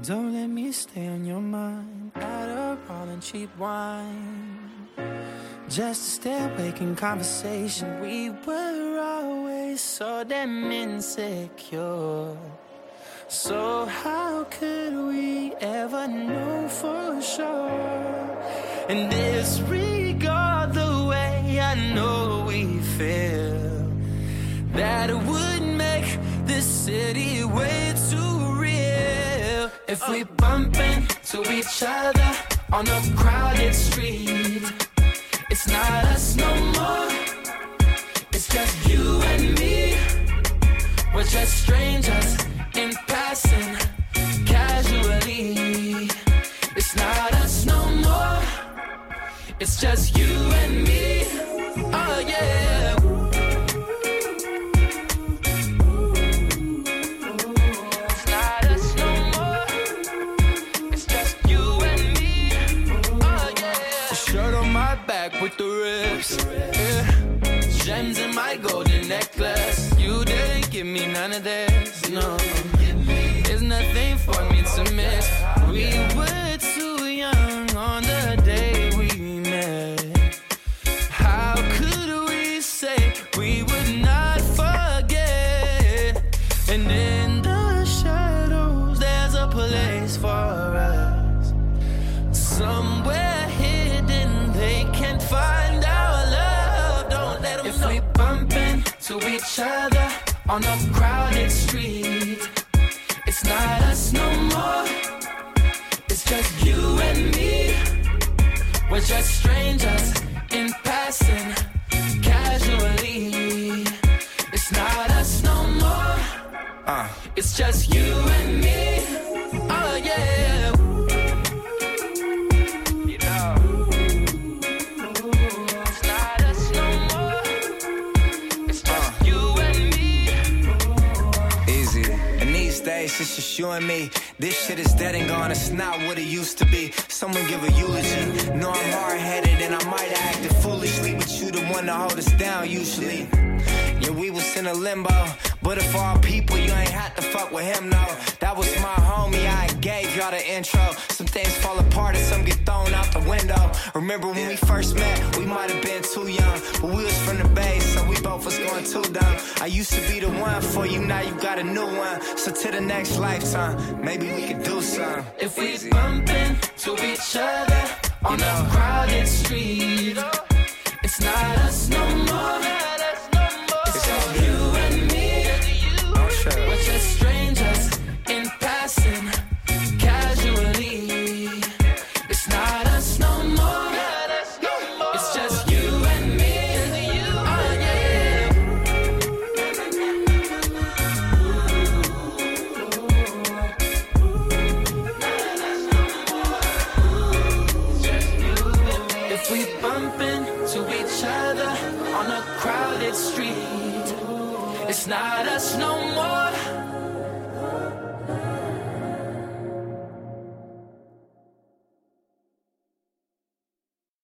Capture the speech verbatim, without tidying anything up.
Don't let me stay on your mind. Adderall and cheap wine, just to stay awake in conversation. We were always so damn insecure. So how could we ever know for sure? And disregard the way I know we feel, that it would make this city way too real. If we bump into each other on a crowded street, it's not us no more, it's just you and me. We're just strangers in passing, casually. It's not us no more, it's just you and me. Oh yeah. It's not us no more, it's just you and me. Oh yeah. Shirt on my back with the rips, yeah. Gems in my golden necklace. You didn't give me none of this, no. There's nothing for me to miss. We were too young on the day we met. How could we say we would not forget? And in the shadows there's a place for us, somewhere hidden they can't find our love. Don't let them know. If we bump into each other on a crowded street, it's not us no more, it's just you and me. We're just strangers in passing, casually. It's not us no more, uh. it's just you and me. Oh yeah. You know, it's not us no more, it's just uh. you and me. Easy. And these days it's just you and me. This shit is dead and gone, it's not what it used to be. Someone give a eulogy. Know I'm hard-headed and I might have acted foolishly, but you the one to hold us down usually. Yeah, we was in a limbo, but if all people, you ain't had to fuck with him, no. That was my homie, I gave y'all the intro. Some things fall apart and some get thrown out the window. Remember when we first met, we might have been too young, but we was from the Bay, so we both was going too dumb. I used to be the one for you, now you got a new one. So to the next lifetime, maybe we could do something. If we bump into each other on a crowded street, it's not us no more, it's just you and me. We're just strangers in passing, casually. It's not us no more, it's just you and me. Oh yeah. If we bump into each other on a crowded street, it's not us no more,